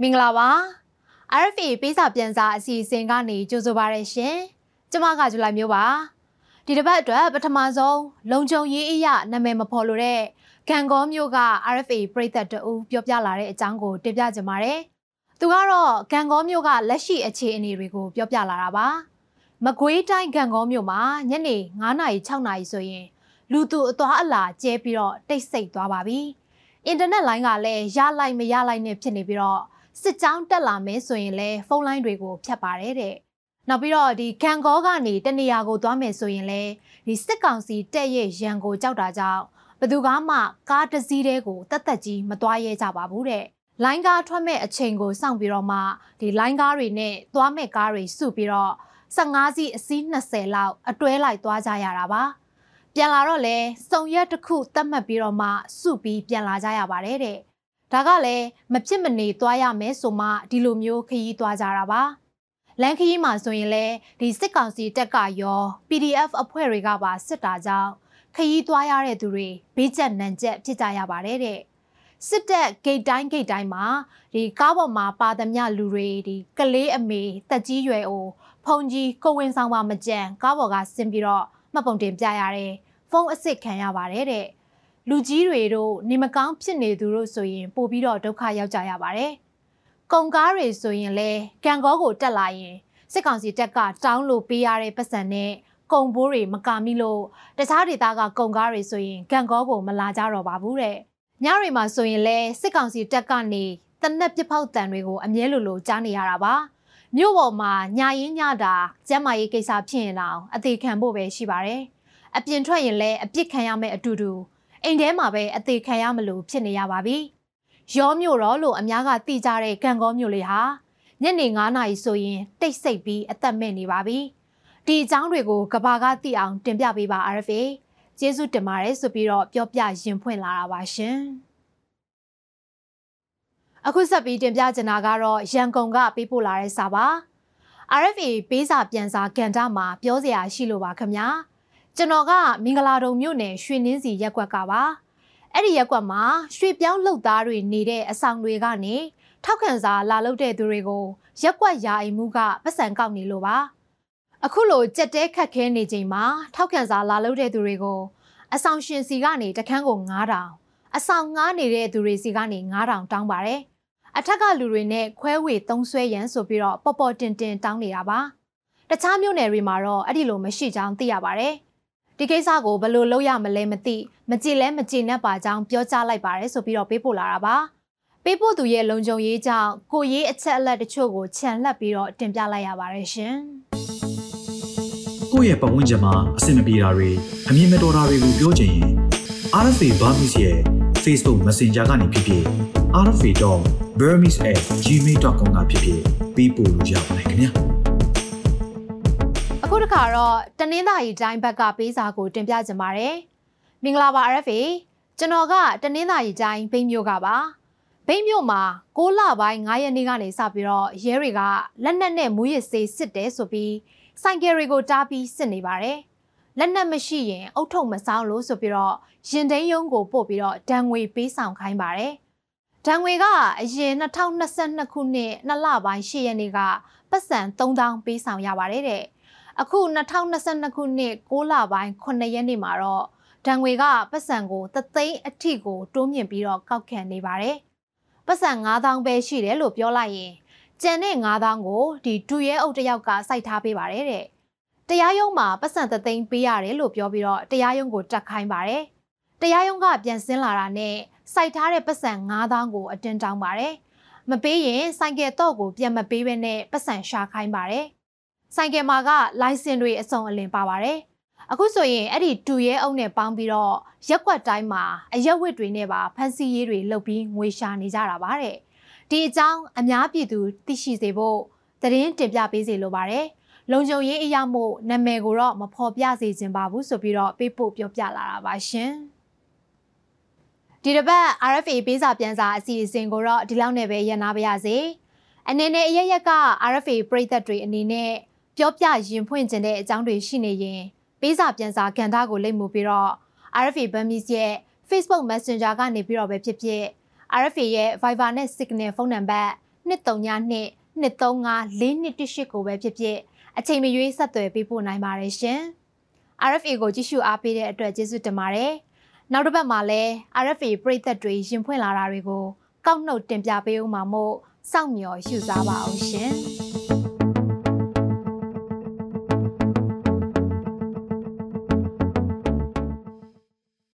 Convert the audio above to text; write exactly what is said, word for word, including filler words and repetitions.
မင်္ဂလာပါ R F A ပေးစာပြန်စာအစီအစဉ်ကနေကြိုဆိုပါရရှင်ကျမကဂျူလိုက်မျိုးပါဒီတစ်ပတ်အတွက်ပထမဆုံးလုံခြုံရေးအရာနာမည်မဖော်လို့တဲ့ဂန်ကောမျိုးက R F A ပရိသတ်တအူပြောပြလာတဲ့အကြောင်းကိုတင်ပြကြပါမယ်သူကတော့ဂန်ကောမျိုးကလက်ရှိအခြေအနေတွေကိုပြောပြလာတာပါမကွေးတိုင်းဂန်ကောမျိုးမှာညနေငါးနာရီခြောက်နာရီဆိုရင်လူသူအသွားအလာကျဲပြီးတော့တိတ်ဆိတ်သွားပါပြီအင်တာနက်လိုင်းကလည်းရလိုက်မရလိုက်နဲ့ဖြစ်နေပြီးတော့စစ်ကြောင်းတက်လာမယ်ဆိုရင်လည်းဖုန်းလိုင်းတွေကိုဖြတ်ပါတယ်တဲ့နောက်ပြီးတော့ဒီဂန်ကောကနေတနေရာကိုသွားမယ်ဆိုရင်လည်းဒီစစ်ကောင်စီတက်ရဲ့ရန်ကိုကြောက်တာကြောင့်ဘယ်သူကမှကားတစ်စီးတည်းကိုတက်တက်ကြီးမသွားရဲကြပါဘူးတဲ့လိုင်းကားထွက်မဲ့အချိန်ကိုစောင့်ပြီးတော့မှဒီလိုင်းကားတွေနဲ့သွားမဲ့ကားတွေစုပြီးတော့ဆယ့်ငါးစီးအစီးနှစ်ဆယ်လောက်အတွဲလိုက်သွားကြရတာပါပြန်လာတော့လဲစုံရက်တစ်ခုတတ်မှတ်ပြီးတော့မှစုပြီးပြန်လာကြရပါတယ်တဲ့ဒါကလည်းမဖြစ်မနေသွားရမယ်ဆိုမှဒီလိုမျိုးခရီးသွားကြတာပါလမ်းခရီးမှာဆိုရင်လည်းဒီစစ်ကောင်စီတက်ကရော P D F အဖွဲ့တွေကပါစစ်တာကြောင့်ခရီးသွားရတဲ့သူတွေဘေးကျက်နံကျက်ဖြစ်ကြရပါတယ်တဲ့စစ်တပ်ဂိတ်တိုင်းဂိတ်တိုင်းမှာဒီကားပေါ်မှာပါသမျှလူတွေဒီကလေးအမေတက်ကြီးရွယ်အိုဖုန်ကြီးကိုဝင်ဆောင်ပါမကြံကားပေါ်ကဆင်းပြီးတော့မှတ်ပုံတင်ပြရတယ်ဖုန်းအစ်စ်ခံရပါတယ်တဲ့လူကြီးတွေတို့နေမကောင်းဖြစ်နေသူတို့ဆိုရင်ပို့ပြီးတော့ဒုက္ခရောက်ကြရပါတယ်။ကုန်ကားတွေဆိုရင်လည်းကံကောကိုတက်လာရင်စစ်ကောင်စီတက်ကတောင်းလို့ပေးရတဲ့ပတ်စံနဲ့ကုန်ဘိုးတွေမကာမိလို့တခြားဒေသကကုန်ကားတွေဆိုရင်ကံကောကိုမလာကြတော့ပါဘူးတဲ့။ညတွေမှာဆိုရင်လည်းစစ်ကောင်စီတက်ကနေတနက်ပစ်ဖောက်တံတွေကိုအမြဲလိုလိုကြားနေရတာပါ။မြို့ပေါ်မှာညာရင်းညတာကျမ်းမာရေးကိစ္စဖြစ်ရင်တော့အသေးခံဖို့ပဲရှိပါတယ်။အပြင်ထွက်ရင်လည်းအပြစ်ခံရမယ့်အတူတူအိမ်ထဲမှာပဲအသေးခံရမလို့ဖြစ်နေရပါပြီ။ရောမြို့တော်လို့အများကသိကြတဲ့ဂန်ကောမြို့လေးဟာညနေငါးနာရီဆိုရင်တိတ်ဆိတ်ပြီးအသက်မဲ့နေပါပြီ။ဒီအကြောင်းတွေကိုကဘာကသိအောင်တင်ပြပေးပါ R F A ။ကျေးဇူးတင်ပါတယ်ဆိုပြီးတော့ပြောပြရင်ဖွင့်လာတာပါရှင်။အခုဆက်ပြီးတင်ပြချင်တာကတော့ရန်ကုန်ကပေးပို့လာတဲ့စာပါ။ R F A ပေးစာပြန်စာကန်တာမှာပြောစရာရှိလို့ပါခင်ဗျာ။ကျွန်တော်ကမင်္ဂလာတုံမြို့နယ်ရွှေနှင်းစီရက်ကွက်ကပါအဲ့ဒီရက်ကွက်မှာရွှေပြောင်းလုပ်သားတွေနေတဲ့အဆောင်တွေကနေထောက်ခံစာလာလုပ်တဲ့သူတွေကိုရက်ကွက်ယာအိမ်မှုကပတ်စံကောက်နေလို့ပါအခုလိုကြက်တဲခတ်ခဲနေချိန်မှာထောက်ခံစာလာလုပ်တဲ့သူတွေကိုအဆောင်ရှင်စီကနေတခန်းကိုငါးထောင်အဆောင်ငားနေတဲ့သူတွေစီကနေငါးထောင်တောင်းပါတယ်အထက်ကလူတွေနဲ့ခွဲဝေသုံးဆွဲရန်ဆိုပြီးတော့ပေါ်ပေါ်တင်တင်တောင်းနေတာပါတခြားမြို့နယ်တွေမှာတော့အဲ့ဒီလိုမရှိကြောင်းသိရပါတယ်ဒီကိစ္စကိုဘယ်လိုလုပ်ရမလဲမသိမကြည်လဲမကြည်နဲ့ပါကြောင်းပြောကြားလိုက်ပါတယ်ဆိုပြီးတော့ပေးပို့လာတာပါပေးပို့သူရဲ့လုံခြုံရေးကြောင့်ကိုရေးအချက်အလက်တချို့ကိုခြံလှပ်ပြီးတော့တင်ပြလိုက်ရပါတယ်ရှင်ကိုယ့်ရဲ့ပတ်ဝန်းကျင်မှာအဆင်မပြေတာတွေအမြင်မတော်တာတွေကိုပြောချင်ရင် R F A Burmese ရဲ့ Facebook Messenger ကနေဖြစ်ဖြစ် r f a dot burmese at gmail dot com ကဖြစ်ဖြစ်ပေးပို့လို့ရပါတယ်ခင်ဗျာအခုတစ်ခါတော့တနင်္သာရီတိုင်းဘက်ကပေးစာကိုတင်ပြကြပါတယ်မင်္ဂလာပါ R F A ကျွန်တော်ကတနင်္သာရီတိုင်းဘိန်းမြို့ကပါဘိန်းမြို့မှာကိုးလပိုင်းငါးရက်နေ့ကနေစပြီးတော့ရဲတွေကလက်နက်နဲ့မူးယစ်ဆေးစစ်တယ်ဆိုပြီးဆိုင်ကယ်တွေကိုတားပြီးစစ်နေပါတယ်လက်နက်မရှိရင်အုတ်ထုံမဆောင်လို့ဆိုပြီးတော့ရင်သိမ်းရုံးကိုပို့ပြီးတော့ဒဏ်ငွေပေးဆောင်ခိုင်းပါတယ်ဒဏ်ငွေကအရင်၂၀၂၂ခုနှစ်နှစ်လပိုင်း၈ရက်နေ့ကပတ်စံသုံးသောင်းပေးဆောင်ရပါတယ်တဲ့အခု၂၀၂၂ခုနှစ်ကိုးလပိုင်းခုနှစ်ရက်နေ့မှာတော့ဒဏ်ငွေကပတ်စံကိုသသိန်းအထိကိုတိုးမြင့်ပြီးတော့ကောက်ခံနေပါတယ်။ပတ်စံငါးသောင်းပဲရှိတယ်လို့ပြောလိုက်ရင်ကျန်တဲ့ငါးသောင်းကိုဒီဒူရဲအုပ်တယောက်ကစိုက်ထားပေးပါတယ်တဲ့။တရားရုံးမှာပတ်စံသသိန်းပေးရတယ်လို့ပြောပြီးတော့တရားရုံးကိုတက်ခိုင်းပါတယ်။တရားရုံးကပြန်ဆင်းလာတာနဲ့စိုက်ထားတဲ့ပတ်စံငါးသောင်းကိုအတင်းတောင်းပါတယ်။မပေးရင်ဆိုင်ကယ်တော့ကိုပြန်မပေးဘဲနဲ့ပတ်စံရှာခိုင်းပါတယ်။ဆိုင်ကယ်မှာကလိုင်စင်တွေအစုံအလင်ပါပါတယ်။အခုဆိုရင်အဲ့ဒီတူရဲအုပ်နဲ့ပေါင်းပြီးတော့ရက်ကွက်တိုင်းမှာအရက်ဝစ်တွေနဲ့ပါဖန်စီရေးတွေလုပ်ပြီးငွေရှာနေကြတာပါတဲ့။ဒီအကြောင်းအများပြည်သူသိရှိစေဖို့သတင်းတင်ပြပေးစေလိုပါတယ်။လုံခြုံရေးအရာမို့နာမည်ကိုတော့မဖော်ပြစေချင်ပါဘူးဆိုပြီးတော့ပေးပို့ပြောပြလာတာပါရှင်။ဒီတစ်ပတ် R F A ပေးစာပြန်စာအစီအစဉ်ကိုတော့ဒီလောက်နဲ့ပဲရနာပါရစေ။အနေနဲ့အရရက်က R F A ပရိသတ်တွေအနေနဲ့ပြောပြရင်ဖွင့်ခြင်းတဲ့အကြောင်းတွေရှိနေရင်ပေးစာပြန်စာကန်တာကိုလိမ့်မှုပြီးတော့ R F A Burmese ရဲ့ Facebook Messenger ကနေပြီးတော့ပဲဖြစ်ဖြစ် R F A ရဲ့ Viber နဲ့ Signal ဖုန်းနံပါတ်နှစ်သုံးညနှစ်နှစ်သုံးငါလေးနှစ်တစ်ရှစ်ကိုပဲဖြစ်ဖြစ်အချိန်မရွေးဆက်သွယ်ပေးပို့နိုင်ပါတယ်ရှင်။ R F A ကိုကြည့်ရှုအားပေးတဲ့အတွက်ကျေးဇူးတင်ပါတယ်။နောက်တစ်ပတ်မှာလည်း R F A ပရိသတ်တွေရင်ဖွင့်လာတာတွေကိုကောက်နှုတ်တင်ပြပေးဦးမှာမို့စောင့်မျှော်ရှုစားပါအောင်ရှင်။